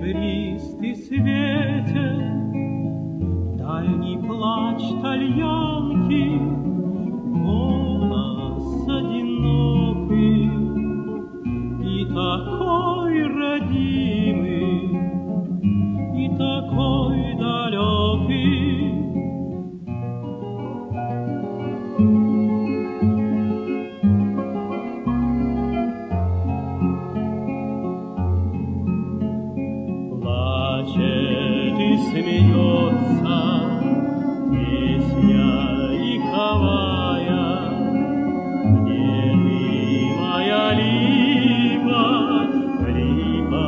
Игристый светит дальний плач тальянки, голос одинокий и такой родимый, и такой далекий. Плачет и смеется песня ликовая, где ты, моя липа, липа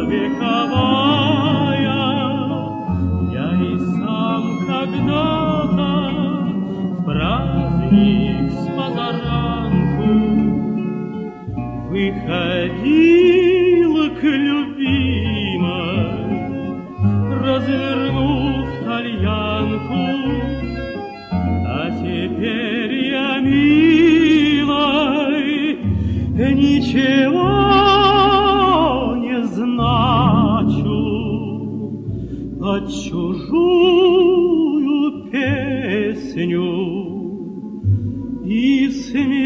вековая. Я и сам когда-то в праздник с позаранку выходил к любимой, развернув тальянку, а теперь я, милой, ничего не значу, под чужую песню и смех.